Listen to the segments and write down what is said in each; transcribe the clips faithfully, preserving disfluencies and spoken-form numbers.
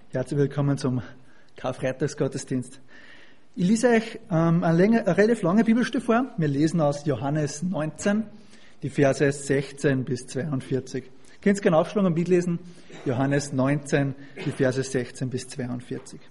Herzlich willkommen zum Karfreitagsgottesdienst. Ich lese euch ähm, eine, länger, eine relativ lange Bibelstelle vor. Wir lesen aus Johannes neunzehn, die Verse sechzehn bis zweiundvierzig. Ihr könnt es gerne aufschlagen und mitlesen. Johannes neunzehn, die Verse sechzehn bis zweiundvierzig.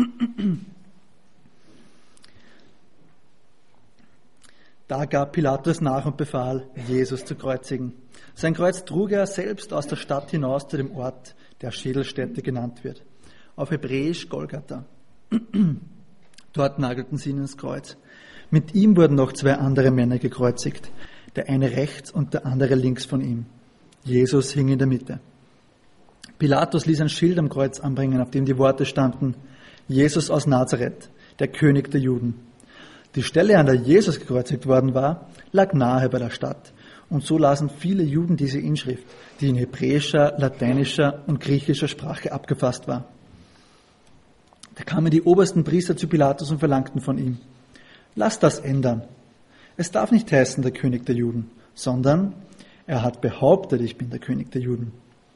Da gab Pilatus nach und befahl, Jesus zu kreuzigen. Sein Kreuz trug er selbst aus der Stadt hinaus zu dem Ort, der Schädelstätte genannt wird. Auf Hebräisch Golgatha. Dort nagelten sie ihn ins Kreuz. Mit ihm wurden noch zwei andere Männer gekreuzigt, der eine rechts und der andere links von ihm. Jesus hing in der Mitte. Pilatus ließ ein Schild am Kreuz anbringen, auf dem die Worte standen: Jesus aus Nazareth, der König der Juden. Die Stelle, an der Jesus gekreuzigt worden war, lag nahe bei der Stadt. Und so lasen viele Juden diese Inschrift, die in hebräischer, lateinischer und griechischer Sprache abgefasst war. Da kamen die obersten Priester zu Pilatus und verlangten von ihm: Lass das ändern. Es darf nicht heißen, der König der Juden, sondern er hat behauptet, ich bin der König der Juden.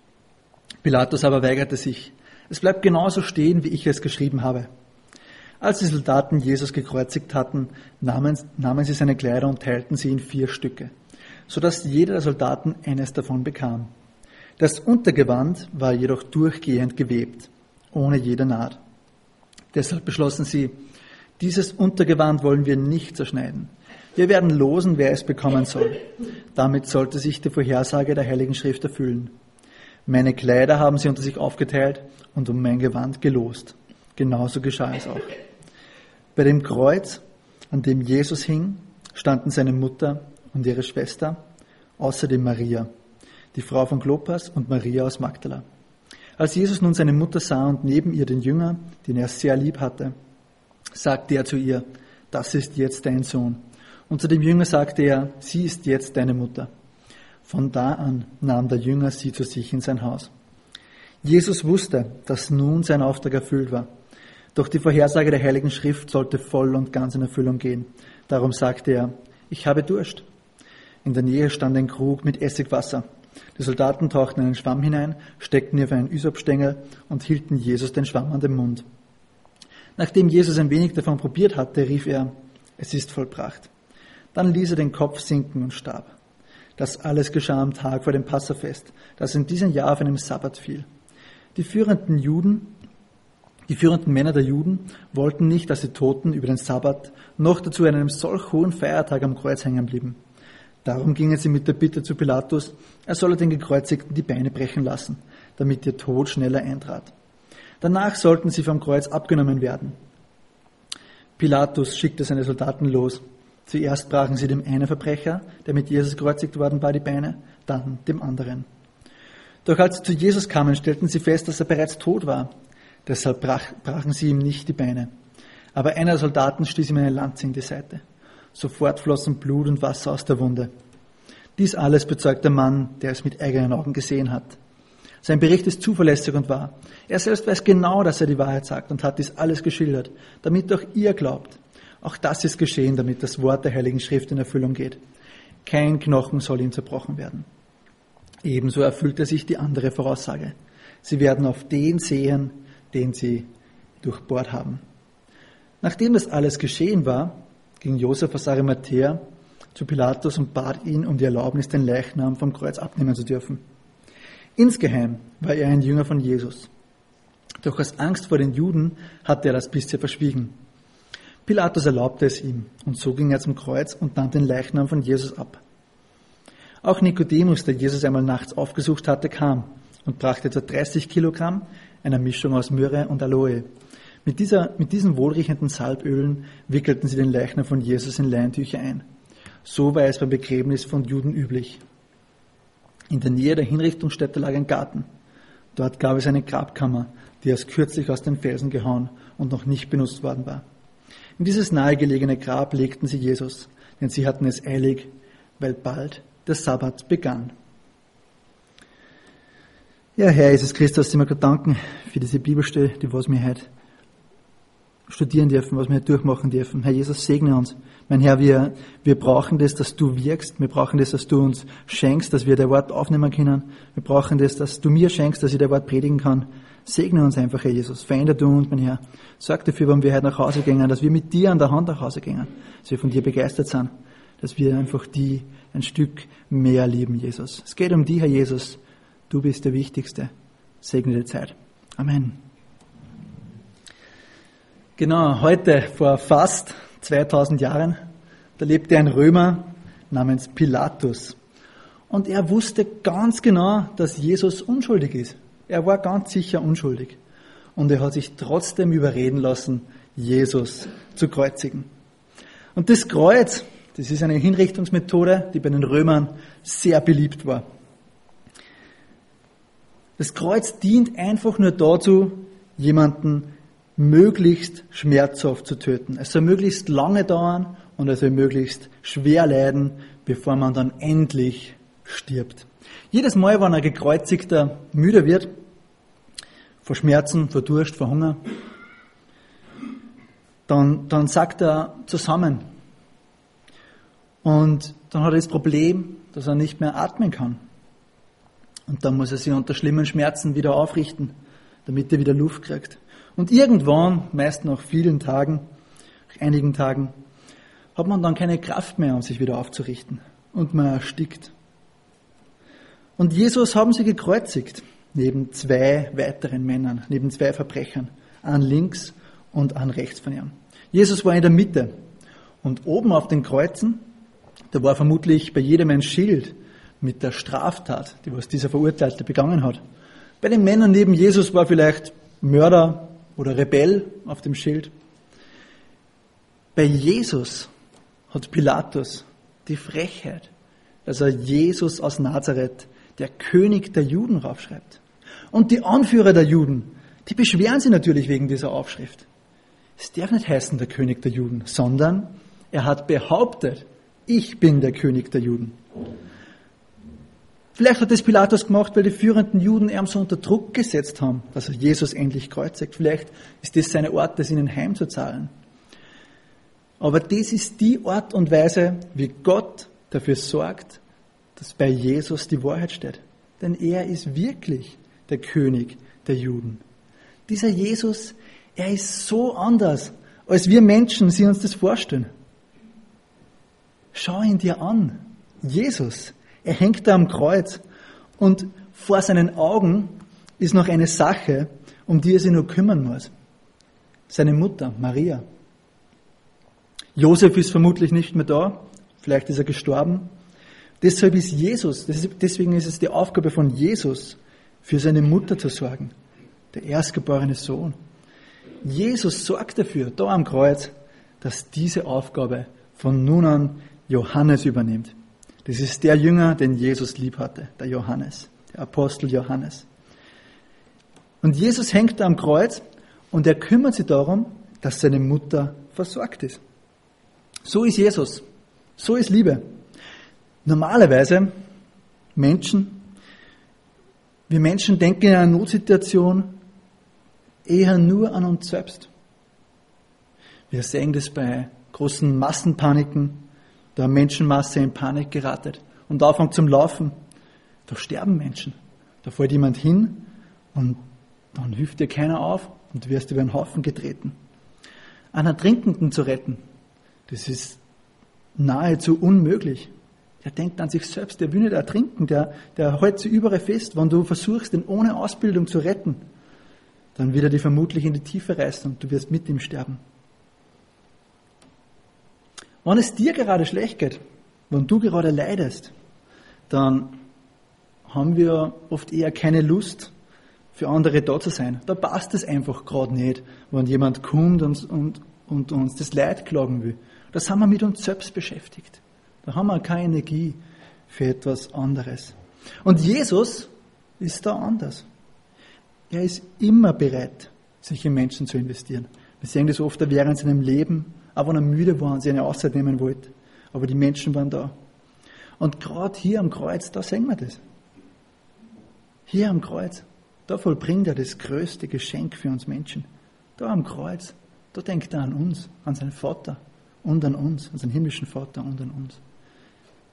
Pilatus aber weigerte sich. Es bleibt genauso stehen, wie ich es geschrieben habe. Als die Soldaten Jesus gekreuzigt hatten, nahmen, nahmen sie seine Kleider und teilten sie in vier Stücke, sodass jeder der Soldaten eines davon bekam. Das Untergewand war jedoch durchgehend gewebt, ohne jede Naht. Deshalb beschlossen sie: Dieses Untergewand wollen wir nicht zerschneiden. Wir werden losen, wer es bekommen soll. Damit sollte sich die Vorhersage der Heiligen Schrift erfüllen. Meine Kleider haben sie unter sich aufgeteilt und um mein Gewand gelost. Genauso geschah es auch. Bei dem Kreuz, an dem Jesus hing, standen seine Mutter und ihre Schwester, außerdem Maria, die Frau von Klopas, und Maria aus Magdala. Als Jesus nun seine Mutter sah und neben ihr den Jünger, den er sehr lieb hatte, sagte er zu ihr: Das ist jetzt dein Sohn. Und zu dem Jünger sagte er: Sie ist jetzt deine Mutter. Von da an nahm der Jünger sie zu sich in sein Haus. Jesus wusste, dass nun sein Auftrag erfüllt war. Doch die Vorhersage der Heiligen Schrift sollte voll und ganz in Erfüllung gehen. Darum sagte er: Ich habe Durst. In der Nähe stand ein Krug mit Essigwasser. Die Soldaten tauchten einen Schwamm hinein, steckten ihn auf einen Ysopstängel und hielten Jesus den Schwamm an den Mund. Nachdem Jesus ein wenig davon probiert hatte, rief er: Es ist vollbracht. Dann ließ er den Kopf sinken und starb. Das alles geschah am Tag vor dem Passafest, das in diesem Jahr auf einem Sabbat fiel. Die führenden Juden, die führenden Männer der Juden wollten nicht, dass die Toten über den Sabbat noch dazu an einem solch hohen Feiertag am Kreuz hängen blieben. Darum gingen sie mit der Bitte zu Pilatus, er solle den Gekreuzigten die Beine brechen lassen, damit ihr Tod schneller eintrat. Danach sollten sie vom Kreuz abgenommen werden. Pilatus schickte seine Soldaten los. Zuerst brachen sie dem einen Verbrecher, der mit Jesus gekreuzigt worden war, die Beine, dann dem anderen. Doch als sie zu Jesus kamen, stellten sie fest, dass er bereits tot war. Deshalb brach, brachen sie ihm nicht die Beine. Aber einer der Soldaten stieß ihm eine Lanze in die Seite. Sofort flossen Blut und Wasser aus der Wunde. Dies alles bezeugt der Mann, der es mit eigenen Augen gesehen hat. Sein Bericht ist zuverlässig und wahr. Er selbst weiß genau, dass er die Wahrheit sagt und hat dies alles geschildert, damit auch ihr glaubt. Auch das ist geschehen, damit das Wort der Heiligen Schrift in Erfüllung geht. Kein Knochen soll ihm zerbrochen werden. Ebenso erfüllte sich die andere Voraussage. Sie werden auf den sehen, den sie durchbohrt haben. Nachdem das alles geschehen war, ging Josef aus Arimathäa zu Pilatus und bat ihn um die Erlaubnis, den Leichnam vom Kreuz abnehmen zu dürfen. Insgeheim war er ein Jünger von Jesus. Doch aus Angst vor den Juden hatte er das bisher verschwiegen. Pilatus erlaubte es ihm, und so ging er zum Kreuz und nahm den Leichnam von Jesus ab. Auch Nikodemus, der Jesus einmal nachts aufgesucht hatte, kam und brachte etwa dreißig Kilogramm, einer Mischung aus Myrrhe und Aloe. Mit, dieser, mit diesen wohlriechenden Salbölen wickelten sie den Leichnam von Jesus in Leintücher ein. So war es beim Begräbnis von Juden üblich. In der Nähe der Hinrichtungsstätte lag ein Garten. Dort gab es eine Grabkammer, die erst kürzlich aus den Felsen gehauen und noch nicht benutzt worden war. In dieses nahegelegene Grab legten sie Jesus, denn sie hatten es eilig, weil bald der Sabbat begann. Ja, Herr Jesus Christus, ich möchte danken für diese Bibelstelle, die was wir heute studieren dürfen, was wir heute durchmachen dürfen. Herr Jesus, segne uns. Mein Herr, wir, wir brauchen das, dass du wirkst. Wir brauchen das, dass du uns schenkst, dass wir dein Wort aufnehmen können. Wir brauchen das, dass du mir schenkst, dass ich dein Wort predigen kann. Segne uns einfach, Herr Jesus. Veränder du uns, mein Herr. Sorg dafür, wenn wir heute nach Hause gehen, dass wir mit dir an der Hand nach Hause gehen. Dass wir von dir begeistert sind. Dass wir einfach die ein Stück mehr lieben, Jesus. Es geht um dich, Herr Jesus. Du bist der Wichtigste. Segne die Zeit. Amen. Genau, heute vor fast zweitausend Jahren, da lebte ein Römer namens Pilatus. Und er wusste ganz genau, dass Jesus unschuldig ist. Er war ganz sicher unschuldig. Und er hat sich trotzdem überreden lassen, Jesus zu kreuzigen. Und das Kreuz, das ist eine Hinrichtungsmethode, die bei den Römern sehr beliebt war. Das Kreuz dient einfach nur dazu, jemanden möglichst schmerzhaft zu töten. Es soll möglichst lange dauern und er soll möglichst schwer leiden, bevor man dann endlich stirbt. Jedes Mal, wenn ein Gekreuzigter müde wird, vor Schmerzen, vor Durst, vor Hunger, dann, dann sagt er zusammen. Und dann hat er das Problem, dass er nicht mehr atmen kann. Und dann muss er sich unter schlimmen Schmerzen wieder aufrichten, damit er wieder Luft kriegt. Und irgendwann, meist nach vielen Tagen, nach einigen Tagen, hat man dann keine Kraft mehr, um sich wieder aufzurichten. Und man erstickt. Und Jesus haben sie gekreuzigt, neben zwei weiteren Männern, neben zwei Verbrechern, an links und an rechts von ihm. Jesus war in der Mitte. Und oben auf den Kreuzen, da war vermutlich bei jedem ein Schild mit der Straftat, die was dieser Verurteilte begangen hat. Bei den Männern neben Jesus war vielleicht Mörder oder Rebell auf dem Schild. Bei Jesus hat Pilatus die Frechheit, dass er Jesus aus Nazareth, der König der Juden, raufschreibt. Und die Anführer der Juden, die beschweren sich natürlich wegen dieser Aufschrift. Es darf nicht heißen, der König der Juden, sondern er hat behauptet, ich bin der König der Juden. Vielleicht hat das Pilatus gemacht, weil die führenden Juden ihn so unter Druck gesetzt haben, dass er Jesus endlich kreuzigt. Vielleicht ist das seine Art, das ihnen heimzuzahlen. Aber das ist die Art und Weise, wie Gott dafür sorgt, dass bei Jesus die Wahrheit steht. Denn er ist wirklich der König der Juden. Dieser Jesus, er ist so anders, als wir Menschen sie uns das vorstellen. Schau ihn dir an. Jesus, er hängt da am Kreuz und vor seinen Augen ist noch eine Sache, um die er sich nur kümmern muss. Seine Mutter, Maria. Josef ist vermutlich nicht mehr da, vielleicht ist er gestorben. Deshalb ist Jesus, deswegen ist es die Aufgabe von Jesus, für seine Mutter zu sorgen, der erstgeborene Sohn. Jesus sorgt dafür, da am Kreuz, dass diese Aufgabe von nun an Johannes übernimmt. Das ist der Jünger, den Jesus lieb hatte, der Johannes, der Apostel Johannes. Und Jesus hängt da am Kreuz und er kümmert sich darum, dass seine Mutter versorgt ist. So ist Jesus. So ist Liebe. Normalerweise Menschen, wir Menschen denken in einer Notsituation eher nur an uns selbst. Wir sehen das bei großen Massenpaniken, da eine Menschenmasse in Panik geratet und anfängt zum Laufen. Da sterben Menschen. Da fällt jemand hin und dann hilft dir keiner auf und du wirst über einen Haufen getreten. Einen Ertrinkenden zu retten, das ist nahezu unmöglich. Der denkt an sich selbst, der will nicht ertrinken, der, der hält sich überall fest. Wenn du versuchst, ihn ohne Ausbildung zu retten, dann wird er dich vermutlich in die Tiefe reißen und du wirst mit ihm sterben. Wenn es dir gerade schlecht geht, wenn du gerade leidest, dann haben wir oft eher keine Lust, für andere da zu sein. Da passt es einfach gerade nicht, wenn jemand kommt und, und, und uns das Leid klagen will. Da sind wir mit uns selbst beschäftigt. Da haben wir keine Energie für etwas anderes. Und Jesus ist da anders. Er ist immer bereit, sich in Menschen zu investieren. Wir sehen das oft während seinem Leben, auch wenn er müde war und sich eine Auszeit nehmen wollte. Aber die Menschen waren da. Und gerade hier am Kreuz, da sehen wir das. Hier am Kreuz, da vollbringt er das größte Geschenk für uns Menschen. Da am Kreuz, da denkt er an uns, an seinen Vater und an uns, an seinen himmlischen Vater und an uns.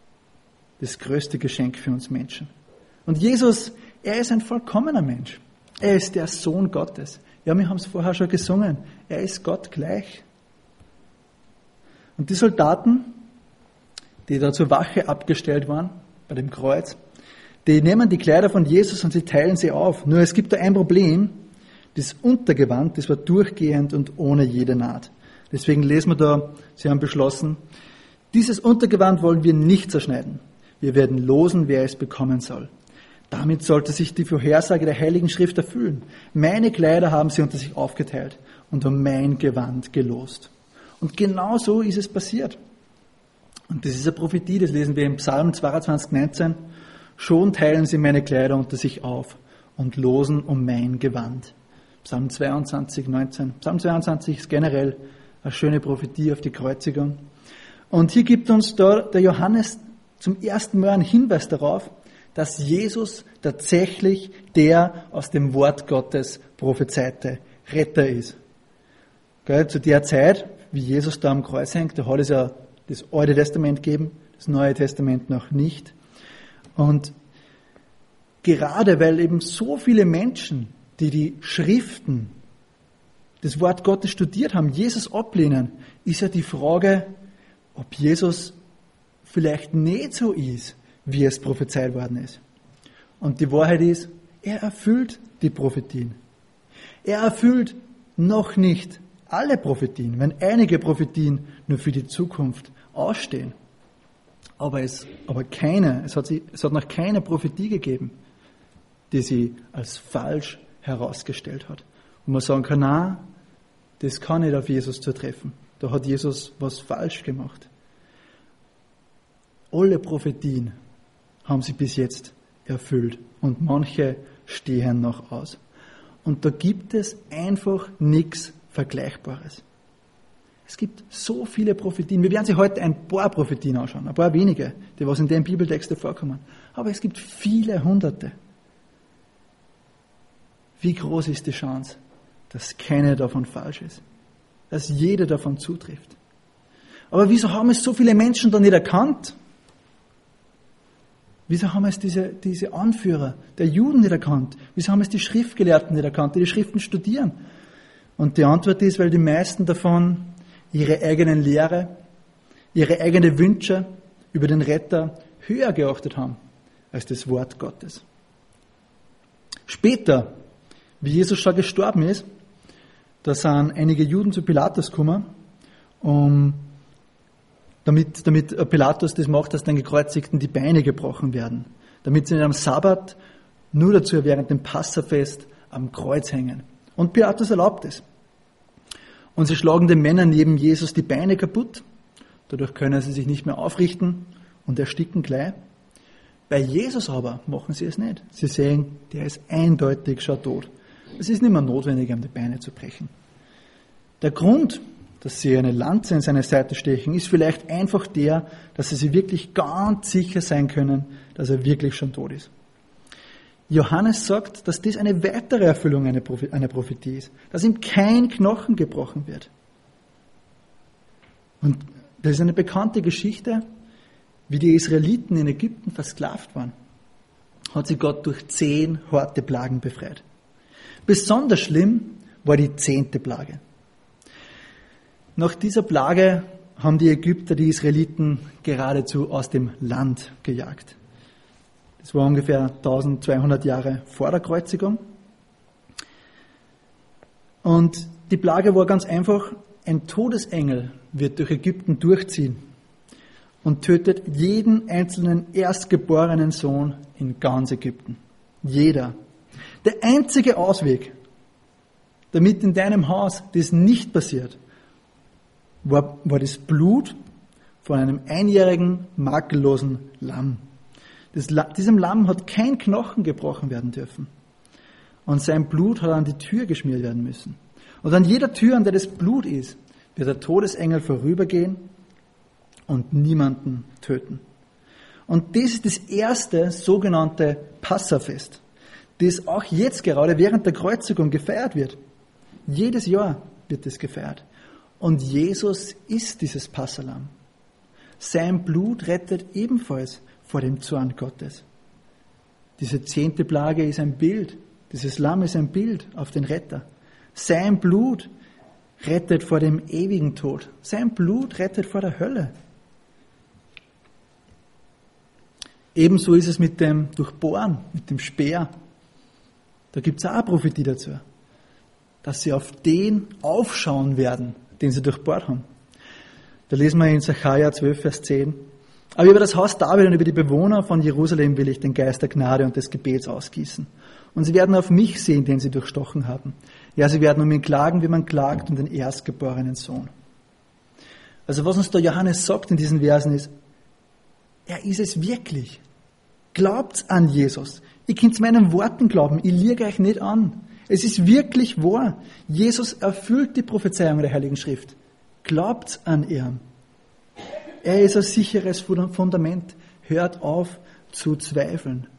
Das größte Geschenk für uns Menschen. Und Jesus, er ist ein vollkommener Mensch. Er ist der Sohn Gottes. Ja, wir haben es vorher schon gesungen. Er ist Gott gleich. Und die Soldaten, die da zur Wache abgestellt waren, bei dem Kreuz, die nehmen die Kleider von Jesus und sie teilen sie auf. Nur es gibt da ein Problem. Das Untergewand, das war durchgehend und ohne jede Naht. Deswegen lesen wir da, sie haben beschlossen, dieses Untergewand wollen wir nicht zerschneiden. Wir werden losen, wer es bekommen soll. Damit sollte sich die Vorhersage der Heiligen Schrift erfüllen. Meine Kleider haben sie unter sich aufgeteilt und um mein Gewand gelost. Und genau so ist es passiert. Und das ist eine Prophetie, das lesen wir im Psalm zweiundzwanzig, neunzehn. Schon teilen sie meine Kleider unter sich auf und losen um mein Gewand. Psalm zweiundzwanzig, neunzehn. Psalm zweiundzwanzig ist generell eine schöne Prophetie auf die Kreuzigung. Und hier gibt uns da der Johannes zum ersten Mal einen Hinweis darauf, dass Jesus tatsächlich der aus dem Wort Gottes prophezeite Retter ist. Gell, zu der Zeit, wie Jesus da am Kreuz hängt, da hat es ja das Alte Testament gegeben, das Neue Testament noch nicht. Und gerade weil eben so viele Menschen, die die Schriften, das Wort Gottes studiert haben, Jesus ablehnen, ist ja die Frage, ob Jesus vielleicht nicht so ist, wie es prophezeit worden ist. Und die Wahrheit ist, er erfüllt die Prophetien. Er erfüllt noch nicht alle Prophetien, wenn einige Prophetien nur für die Zukunft ausstehen. Aber es, aber keine, es hat, sie, es hat noch keine Prophetie gegeben, die sie als falsch herausgestellt hat. Und man sagen kann, nein, das kann nicht auf Jesus zutreffen. Da hat Jesus was falsch gemacht. Alle Prophetien haben sie bis jetzt erfüllt und manche stehen noch aus. Und da gibt es einfach nichts Vergleichbares. Es gibt so viele Prophetien. Wir werden sich heute ein paar Prophetien anschauen, ein paar wenige, die was in den Bibeltexten vorkommen. Aber es gibt viele Hunderte. Wie groß ist die Chance, dass keine davon falsch ist? Dass jede davon zutrifft? Aber wieso haben es so viele Menschen da nicht erkannt? Wieso haben es diese, diese Anführer der Juden nicht erkannt? Wieso haben es die Schriftgelehrten nicht erkannt, die die Schriften studieren? Und die Antwort ist, weil die meisten davon ihre eigenen Lehre, ihre eigenen Wünsche über den Retter höher geachtet haben als das Wort Gottes. Später, wie Jesus schon gestorben ist, da sind einige Juden zu Pilatus gekommen, um Damit, damit Pilatus das macht, dass den Gekreuzigten die Beine gebrochen werden. Damit sie nicht am Sabbat, nur dazu während dem Passafest am Kreuz hängen. Und Pilatus erlaubt es. Und sie schlagen den Männern neben Jesus die Beine kaputt. Dadurch können sie sich nicht mehr aufrichten und ersticken gleich. Bei Jesus aber machen sie es nicht. Sie sehen, der ist eindeutig schon tot. Es ist nicht mehr notwendig, ihm die Beine zu brechen. Der Grund, dass sie eine Lanze in seine Seite stechen, ist vielleicht einfach der, dass sie sich wirklich ganz sicher sein können, dass er wirklich schon tot ist. Johannes sagt, dass dies eine weitere Erfüllung einer Prophetie ist, dass ihm kein Knochen gebrochen wird. Und das ist eine bekannte Geschichte, wie die Israeliten in Ägypten versklavt waren, hat sie Gott durch zehn harte Plagen befreit. Besonders schlimm war die zehnte Plage. Nach dieser Plage haben die Ägypter die Israeliten geradezu aus dem Land gejagt. Das war ungefähr eintausendzweihundert Jahre vor der Kreuzigung. Und die Plage war ganz einfach, ein Todesengel wird durch Ägypten durchziehen und tötet jeden einzelnen erstgeborenen Sohn in ganz Ägypten. Jeder. Der einzige Ausweg, damit in deinem Haus das nicht passiert, war, war das Blut von einem einjährigen, makellosen Lamm. Das, diesem Lamm hat kein Knochen gebrochen werden dürfen. Und sein Blut hat an die Tür geschmiert werden müssen. Und an jeder Tür, an der das Blut ist, wird der Todesengel vorübergehen und niemanden töten. Und das ist das erste sogenannte Passafest, das auch jetzt gerade während der Kreuzigung gefeiert wird. Jedes Jahr wird das gefeiert. Und Jesus ist dieses Passahlamm. Sein Blut rettet ebenfalls vor dem Zorn Gottes. Diese zehnte Plage ist ein Bild Dieses Lamm ist ein Bild auf den Retter. Sein Blut rettet vor dem ewigen Tod. Sein Blut rettet vor der Hölle. Ebenso ist es mit dem Durchbohren, mit dem Speer. Da gibt es auch eine Prophetie dazu, dass sie auf den aufschauen werden, den sie durchbohrt haben. Da lesen wir in Sacharja zwölf, Vers zehn. Aber über das Haus David und über die Bewohner von Jerusalem will ich den Geist der Gnade und des Gebets ausgießen. Und sie werden auf mich sehen, den sie durchstochen haben. Ja, sie werden um ihn klagen, wie man klagt um den erstgeborenen Sohn. Also was uns da Johannes sagt in diesen Versen ist, er ist es wirklich. Glaubt an Jesus. Ihr könnt meinen Worten glauben, ich lüge euch nicht an. Es ist wirklich wahr. Jesus erfüllt die Prophezeiung der Heiligen Schrift. Glaubt an ihn. Er ist ein sicheres Fundament. Hört auf zu zweifeln.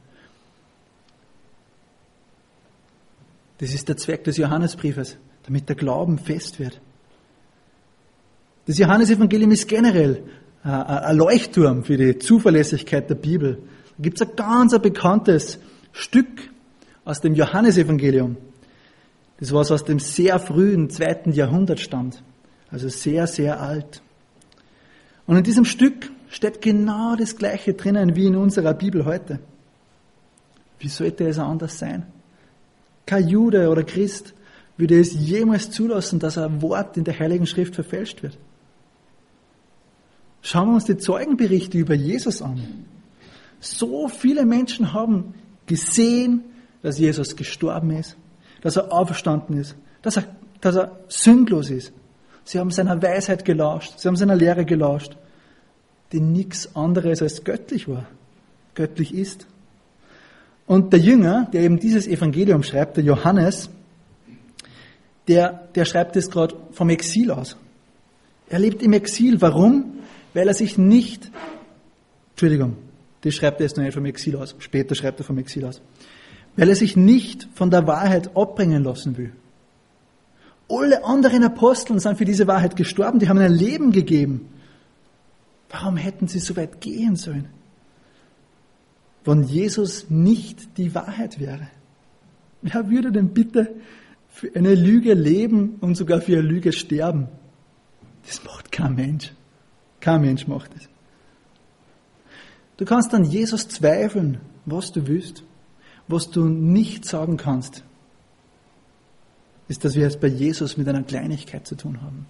Das ist der Zweck des Johannesbriefes, damit der Glauben fest wird. Das Johannesevangelium ist generell ein Leuchtturm für die Zuverlässigkeit der Bibel. Da gibt es ein ganz bekanntes Stück aus dem Johannesevangelium. Das was aus dem sehr frühen zweiten Jahrhundert stammt. Also sehr, sehr alt. Und in diesem Stück steht genau das Gleiche drinnen wie in unserer Bibel heute. Wie sollte es anders sein? Kein Jude oder Christ würde es jemals zulassen, dass ein Wort in der Heiligen Schrift verfälscht wird. Schauen wir uns die Zeugenberichte über Jesus an. So viele Menschen haben gesehen, dass Jesus gestorben ist, dass er auferstanden ist, dass er, dass er sündlos ist. Sie haben seiner Weisheit gelauscht, sie haben seiner Lehre gelauscht, die nichts anderes als göttlich war, göttlich ist. Und der Jünger, der eben dieses Evangelium schreibt, der Johannes, der, der schreibt es gerade vom Exil aus. Er lebt im Exil. Warum? Weil er sich nicht, Entschuldigung, das schreibt er jetzt noch nicht vom Exil aus, später schreibt er vom Exil aus, weil er sich nicht von der Wahrheit abbringen lassen will. Alle anderen Aposteln sind für diese Wahrheit gestorben, die haben ein Leben gegeben. Warum hätten sie so weit gehen sollen? Wenn Jesus nicht die Wahrheit wäre. Wer würde denn bitte für eine Lüge leben und sogar für eine Lüge sterben? Das macht kein Mensch. Kein Mensch macht es. Du kannst an Jesus zweifeln, was du willst. Was du nicht sagen kannst, ist, dass wir es bei Jesus mit einer Kleinigkeit zu tun haben.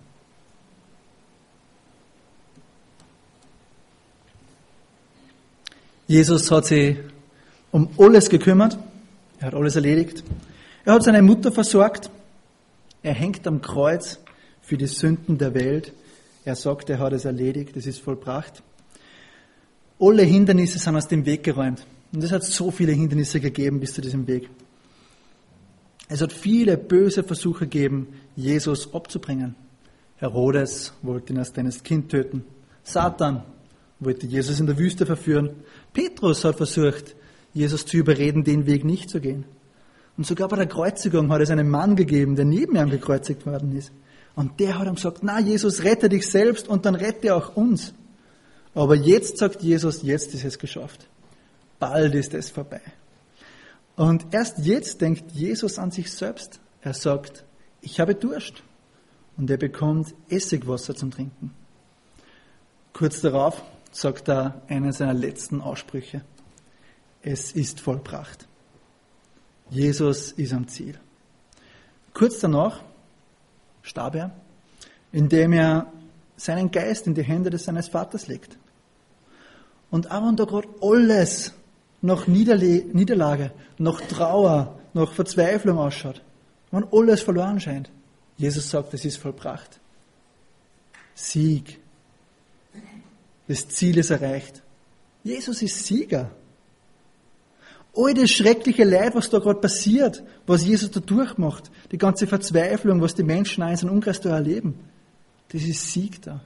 Jesus hat sich um alles gekümmert. Er hat alles erledigt. Er hat seine Mutter versorgt. Er hängt am Kreuz für die Sünden der Welt. Er sagt, er hat es erledigt, es ist vollbracht. Alle Hindernisse sind aus dem Weg geräumt. Und es hat so viele Hindernisse gegeben bis zu diesem Weg. Es hat viele böse Versuche gegeben, Jesus abzubringen. Herodes wollte ihn als kleines Kind töten. Satan wollte Jesus in der Wüste verführen. Petrus hat versucht, Jesus zu überreden, den Weg nicht zu gehen. Und sogar bei der Kreuzigung hat es einen Mann gegeben, der neben ihm gekreuzigt worden ist. Und der hat ihm gesagt, na Jesus, rette dich selbst und dann rette auch uns. Aber jetzt sagt Jesus, jetzt ist es geschafft. Bald ist es vorbei. Und erst jetzt denkt Jesus an sich selbst. Er sagt, ich habe Durst. Und er bekommt Essigwasser zum Trinken. Kurz darauf sagt er einen seiner letzten Aussprüche. Es ist vollbracht. Jesus ist am Ziel. Kurz danach starb er, indem er seinen Geist in die Hände des seines Vaters legt. Und auch wenn da gerade alles nach Niederle- Niederlage, nach Trauer, nach Verzweiflung ausschaut, wenn alles verloren scheint, Jesus sagt, es ist vollbracht. Sieg. Das Ziel ist erreicht. Jesus ist Sieger. All das schreckliche Leid, was da gerade passiert, was Jesus da durchmacht, die ganze Verzweiflung, was die Menschen in seinem Umkreis da erleben, das ist Sieg da.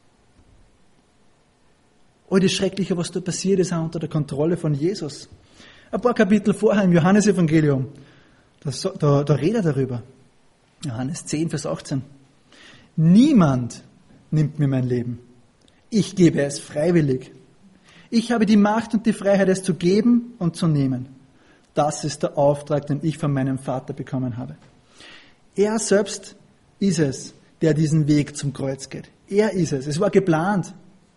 All das Schreckliche, was da passiert, ist auch unter der Kontrolle von Jesus. Ein paar Kapitel vorher im Johannesevangelium, da, da, da redet er darüber. Johannes zehn, Vers achtzehn. Niemand nimmt mir mein Leben. Ich gebe es freiwillig. Ich habe die Macht und die Freiheit, es zu geben und zu nehmen. das ist der Auftrag, den ich von meinem Vater bekommen habe. Er selbst ist es, der diesen Weg zum Kreuz geht. Er ist es. Es war geplant.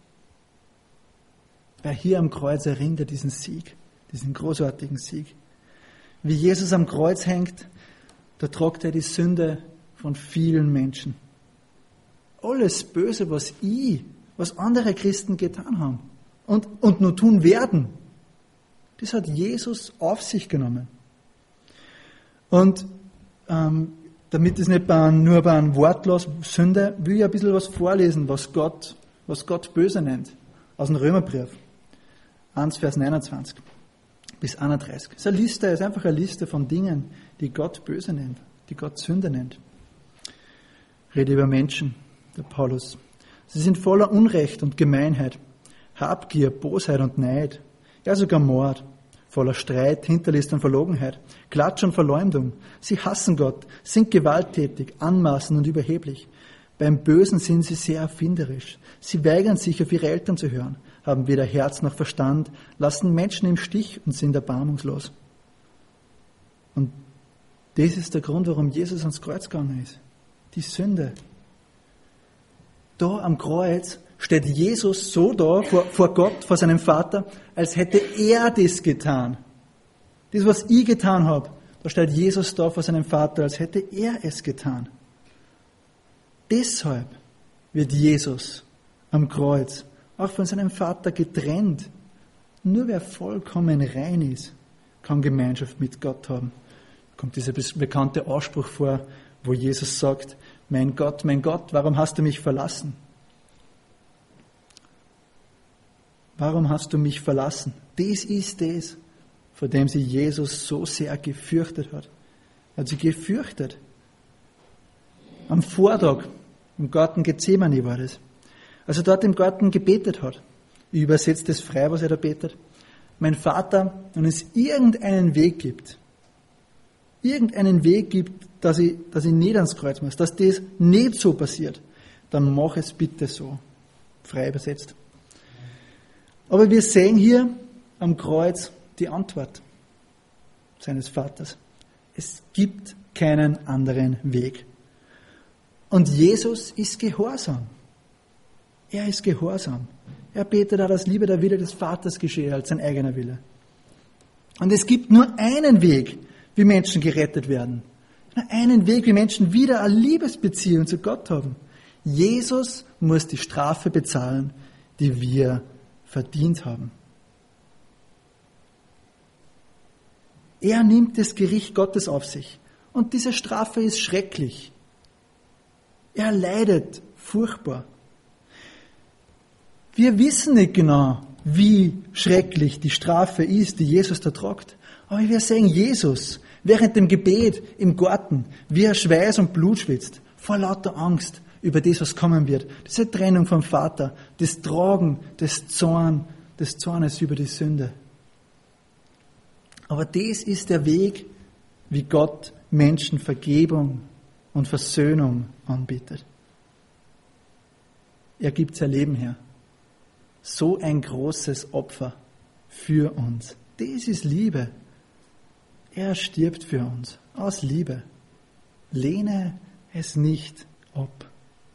Weil hier am Kreuz erringt er diesen Sieg, diesen großartigen Sieg. Wie Jesus am Kreuz hängt, da tragt er die Sünde von vielen Menschen. Alles Böse, was ich, was andere Christen getan haben und, und nur tun werden, das hat Jesus auf sich genommen. Und ähm, damit es nicht bei, nur bei einem Wortlos Sünde, will ich ein bisschen was vorlesen, was Gott, was Gott böse nennt, aus dem Römerbrief. eins, Vers neunundzwanzig bis einunddreißig. Es ist eine Liste, es ist einfach eine Liste von Dingen, die Gott böse nennt, die Gott Sünde nennt. Rede über Menschen, der Paulus. Sie sind voller Unrecht und Gemeinheit, Habgier, Bosheit und Neid, ja sogar Mord, voller Streit, Hinterlist und Verlogenheit, Klatsch und Verleumdung. Sie hassen Gott, sind gewalttätig, anmaßend und überheblich. Beim Bösen sind sie sehr erfinderisch. Sie weigern sich, auf ihre Eltern zu hören, haben weder Herz noch Verstand, lassen Menschen im Stich und sind erbarmungslos. Und das ist der Grund, warum Jesus ans Kreuz gegangen ist. Die Sünde. Da am Kreuz steht Jesus so da vor, vor Gott, vor seinem Vater, als hätte er das getan. Das, was ich getan habe, da steht Jesus da vor seinem Vater, als hätte er es getan. Deshalb wird Jesus am Kreuz auch von seinem Vater getrennt. Nur wer vollkommen rein ist, kann Gemeinschaft mit Gott haben. Da kommt dieser bekannte Ausspruch vor, wo Jesus sagt, mein Gott, mein Gott, warum hast du mich verlassen? Warum hast du mich verlassen? Das ist das, vor dem sich Jesus so sehr gefürchtet hat. Er hat sich gefürchtet. Am Vortag, im Garten Gethsemane war das, als er dort im Garten gebetet hat. Ich übersetze das frei, was er da betet. Mein Vater, wenn es irgendeinen Weg gibt, irgendeinen Weg gibt, dass ich, dass ich nicht ans Kreuz muss, dass das nicht so passiert, dann mach es bitte so. Frei übersetzt. Aber wir sehen hier am Kreuz die Antwort seines Vaters. Es gibt keinen anderen Weg. Und Jesus ist gehorsam. Er ist gehorsam. Er betet auch, dass Liebe der Wille des Vaters geschehe als sein eigener Wille. Und es gibt nur einen Weg, wie Menschen gerettet werden. Nur einen Weg, wie Menschen wieder eine Liebesbeziehung zu Gott haben. Jesus muss die Strafe bezahlen, die wir verdient haben. Er nimmt das Gericht Gottes auf sich. Und diese Strafe ist schrecklich. Er leidet furchtbar. Wir wissen nicht genau, wie schrecklich die Strafe ist, die Jesus da tragt. Aber wir sehen Jesus während dem Gebet im Garten, wie er Schweiß und Blut schwitzt, vor lauter Angst über das, was kommen wird. Diese Trennung vom Vater, das Tragen des Zorn, des Zornes über die Sünde. Aber das ist der Weg, wie Gott Menschen Vergebung und Versöhnung anbietet. Er gibt sein Leben her. So ein großes Opfer für uns. Das ist Liebe. Er stirbt für uns aus Liebe. Lehne es nicht ab.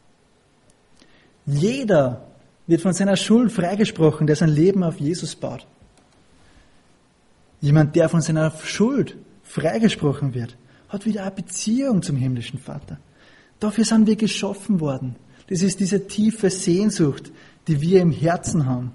Jeder wird von seiner Schuld freigesprochen, der sein Leben auf Jesus baut. Jemand, der von seiner Schuld freigesprochen wird, hat wieder eine Beziehung zum himmlischen Vater. Dafür sind wir geschaffen worden. Das ist diese tiefe Sehnsucht, die wir im Herzen haben.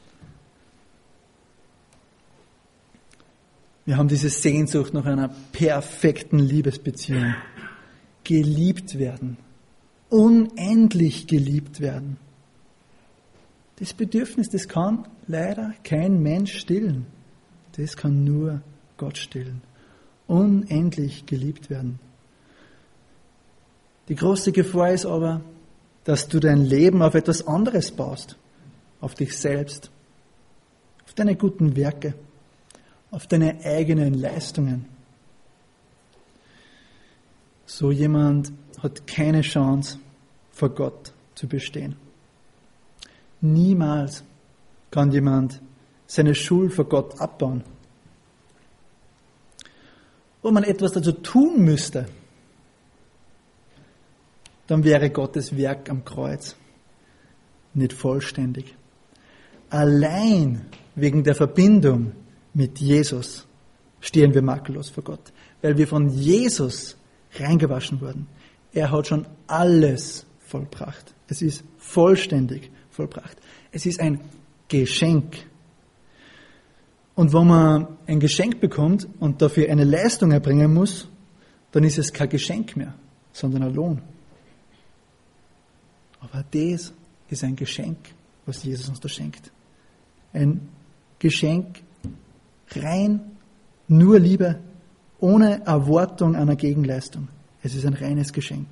Wir haben diese Sehnsucht nach einer perfekten Liebesbeziehung. Geliebt werden. Unendlich geliebt werden. Das Bedürfnis, das kann leider kein Mensch stillen. Das kann nur Gott stillen. Unendlich geliebt werden. Die große Gefahr ist aber, dass du dein Leben auf etwas anderes baust. Auf dich selbst. Auf deine guten Werke. Auf deine eigenen Leistungen. So jemand hat keine Chance, vor Gott zu bestehen. Niemals kann jemand seine Schuld vor Gott abbauen. wo man etwas dazu tun müsste, dann wäre Gottes Werk am Kreuz nicht vollständig. Allein wegen der Verbindung mit Jesus stehen wir makellos vor Gott, weil wir von Jesus reingewaschen wurden. Er hat schon alles vollbracht. Es ist vollständig vollbracht. Es ist ein Geschenk. Und wenn man ein Geschenk bekommt und dafür eine Leistung erbringen muss, dann ist es kein Geschenk mehr, sondern ein Lohn. Aber das ist ein Geschenk, was Jesus uns da schenkt. Ein Geschenk, rein, nur Liebe, ohne Erwartung einer Gegenleistung. Es ist ein reines Geschenk.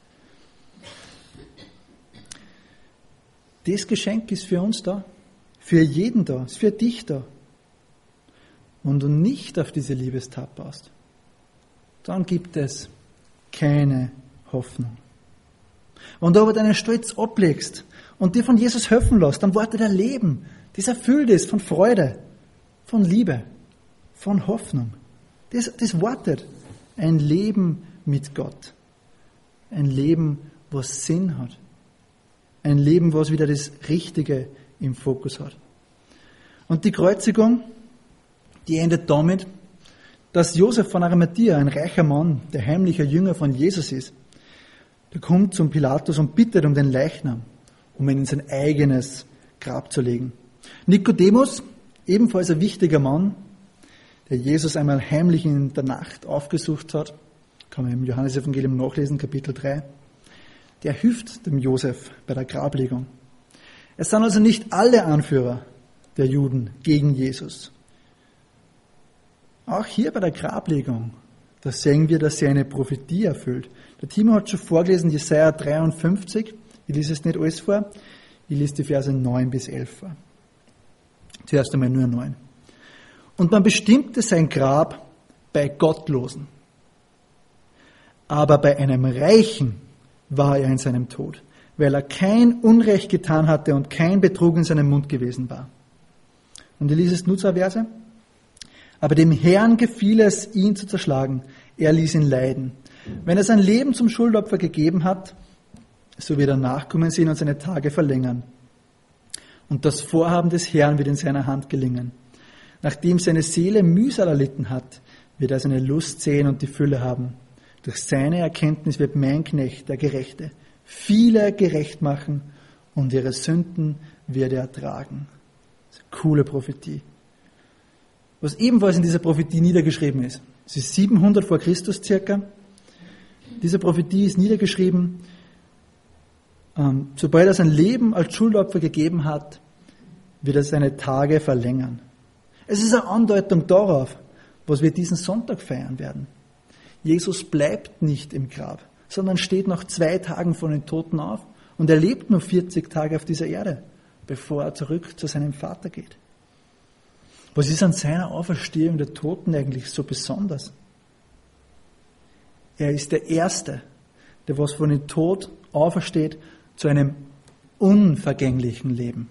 Das Geschenk ist für uns da, für jeden da, ist für dich da. Wenn du nicht auf diese Liebestat baust, dann gibt es keine Hoffnung. Wenn du aber deinen Stolz ablegst und dir von Jesus helfen lässt, dann wartet ein Leben, das erfüllt ist von Freude, von Liebe, von Hoffnung. Das, das wartet. Ein Leben mit Gott. Ein Leben, was Sinn hat. Ein Leben, was wieder das Richtige im Fokus hat. Und die Kreuzigung, die endet damit, dass Josef von Arimathea, ein reicher Mann, der heimlicher Jünger von Jesus ist, der kommt zum Pilatus und bittet um den Leichnam, um ihn in sein eigenes Grab zu legen. Nikodemus, ebenfalls ein wichtiger Mann, der Jesus einmal heimlich in der Nacht aufgesucht hat, kann man im Johannesevangelium nachlesen, Kapitel drei, der hilft dem Josef bei der Grablegung. Es sind also nicht alle Anführer der Juden gegen Jesus. Auch hier bei der Grablegung, da sehen wir, dass sie eine Prophetie erfüllt. Der Timo hat schon vorgelesen, Jesaja dreiundfünfzig. Ich lese es nicht alles vor. Ich lese die Verse neun bis elf vor. Zuerst einmal nur neun. Und man bestimmte sein Grab bei Gottlosen. Aber bei einem Reichen war er in seinem Tod, weil er kein Unrecht getan hatte und kein Betrug in seinem Mund gewesen war. Und ich lese es nur zwei Verse. Aber dem Herrn gefiel es, ihn zu zerschlagen. Er ließ ihn leiden. Wenn er sein Leben zum Schuldopfer gegeben hat, so wird er nachkommen sehen und seine Tage verlängern. Und das Vorhaben des Herrn wird in seiner Hand gelingen. Nachdem seine Seele Mühsal erlitten hat, wird er seine Lust sehen und die Fülle haben. Durch seine Erkenntnis wird mein Knecht, der Gerechte, viele gerecht machen und ihre Sünden wird er tragen. Das ist eine coole Prophetie. Was ebenfalls in dieser Prophetie niedergeschrieben ist. Es ist siebenhundert vor Christus circa. Diese Prophetie ist niedergeschrieben, ähm, sobald er sein Leben als Schuldopfer gegeben hat, wird er seine Tage verlängern. Es ist eine Andeutung darauf, was wir diesen Sonntag feiern werden. Jesus bleibt nicht im Grab, sondern steht nach zwei Tagen von den Toten auf und er lebt nur vierzig Tage auf dieser Erde, bevor er zurück zu seinem Vater geht. Was ist an seiner Auferstehung der Toten eigentlich so besonders? Er ist der Erste, der was von dem Tod aufersteht zu einem unvergänglichen Leben.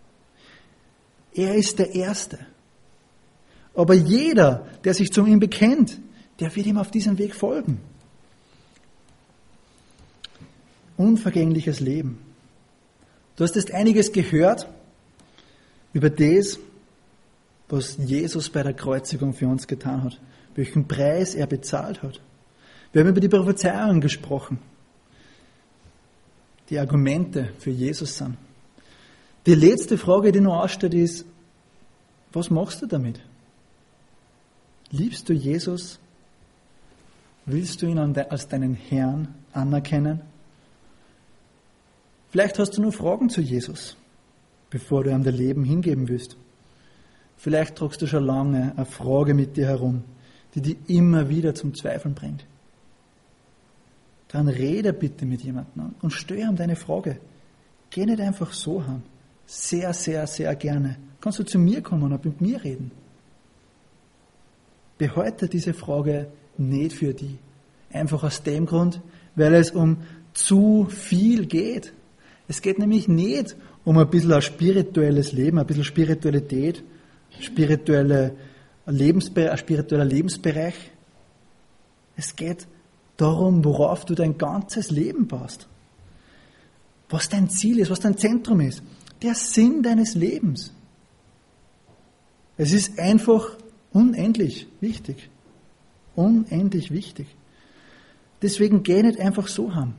Er ist der Erste. Aber jeder, der sich zu ihm bekennt, der wird ihm auf diesem Weg folgen. Unvergängliches Leben. Du hast jetzt einiges gehört über das, was Jesus bei der Kreuzigung für uns getan hat, welchen Preis er bezahlt hat. Wir haben über die Prophezeiungen gesprochen, die Argumente für Jesus sind. Die letzte Frage, die noch aussteht, ist, was machst du damit? Liebst du Jesus? Willst du ihn als deinen Herrn anerkennen? Vielleicht hast du nur Fragen zu Jesus, bevor du ihm dein Leben hingeben willst. Vielleicht tragst du schon lange eine Frage mit dir herum, die dich immer wieder zum Zweifeln bringt. Dann rede bitte mit jemandem an und stell ihm deine Frage. Geh nicht einfach so hin. Sehr, sehr, sehr gerne. Kannst du zu mir kommen und mit mir reden. Behalte diese Frage nicht für dich. Einfach aus dem Grund, weil es um zu viel geht. Es geht nämlich nicht um ein bisschen ein spirituelles Leben, ein bisschen Spiritualität, spirituelle Lebensbe- ein spiritueller Lebensbereich. Es geht darum, worauf du dein ganzes Leben baust. Was dein Ziel ist, was dein Zentrum ist. Der Sinn deines Lebens. Es ist einfach unendlich wichtig. Unendlich wichtig. Deswegen geh nicht einfach so heim.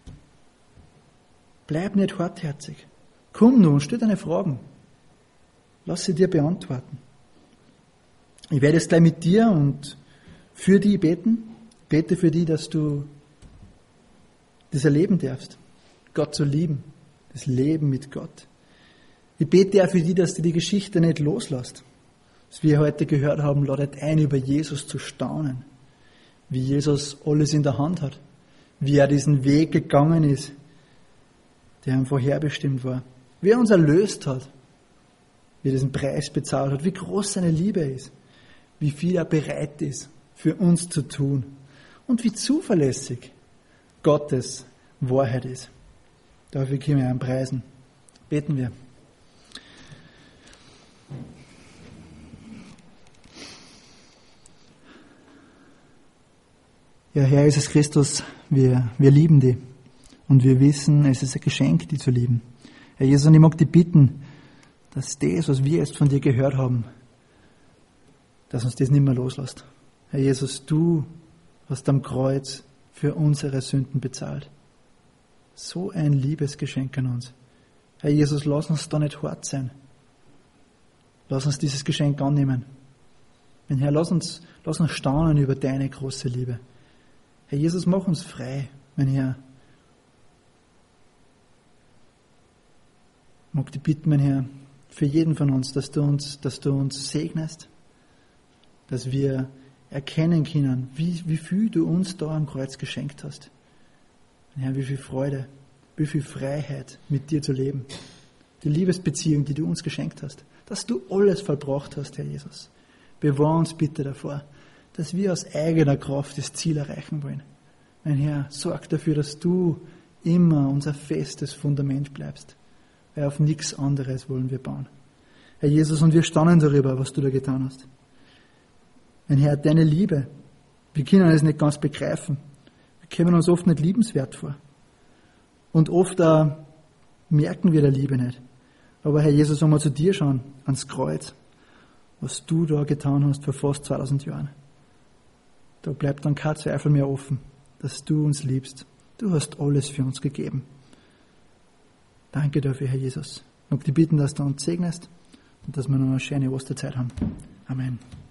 Bleib nicht hartherzig. Komm nur und stell deine Fragen. Lass sie dir beantworten. Ich werde jetzt gleich mit dir und für die beten. Bete für die, dass du das erleben darfst. Gott zu lieben. Das Leben mit Gott. Ich bete auch für die, dass du die Geschichte nicht loslässt. Was wir heute gehört haben, ladet ein, über Jesus zu staunen. Wie Jesus alles in der Hand hat. Wie er diesen Weg gegangen ist, der ihm vorherbestimmt war. Wie er uns erlöst hat. Wie er diesen Preis bezahlt hat. Wie groß seine Liebe ist. Wie viel er bereit ist, für uns zu tun. Und wie zuverlässig Gottes Wahrheit ist. Dafür können wir ihn preisen. Beten wir. Ja, Herr Jesus Christus, wir, wir lieben dich. Und wir wissen, es ist ein Geschenk, dich zu lieben. Herr Jesus, und ich mag dich bitten, dass das, was wir jetzt von dir gehört haben, dass uns das nicht mehr loslässt. Herr Jesus, du hast am Kreuz für unsere Sünden bezahlt. So ein Liebesgeschenk an uns. Herr Jesus, lass uns da nicht hart sein. Lass uns dieses Geschenk annehmen. Mein Herr, lass uns, lass uns staunen über deine große Liebe. Herr Jesus, mach uns frei, mein Herr. Ich mag dich bitten, mein Herr, für jeden von uns, dass du uns, dass du uns segnest, dass wir erkennen können, wie, wie viel du uns da am Kreuz geschenkt hast. Herr, wie viel Freude, wie viel Freiheit mit dir zu leben. Die Liebesbeziehung, die du uns geschenkt hast. Dass du alles vollbracht hast, Herr Jesus. Bewahr uns bitte davor, dass wir aus eigener Kraft das Ziel erreichen wollen. Mein Herr, sorg dafür, dass du immer unser festes Fundament bleibst. Weil auf nichts anderes wollen wir bauen. Herr Jesus, und wir staunen darüber, was du da getan hast. Mein Herr, deine Liebe, wir können es nicht ganz begreifen. Wir kommen uns oft nicht liebenswert vor. Und oft äh, merken wir der Liebe nicht. Aber Herr Jesus, wenn wir zu dir schauen, ans Kreuz, was du da getan hast vor fast zweitausend Jahren, da bleibt dann kein Zweifel mehr offen, dass du uns liebst. Du hast alles für uns gegeben. Danke dafür, Herr Jesus. Ich mag dich bitten, dass du uns segnest und dass wir noch eine schöne Osterzeit haben. Amen.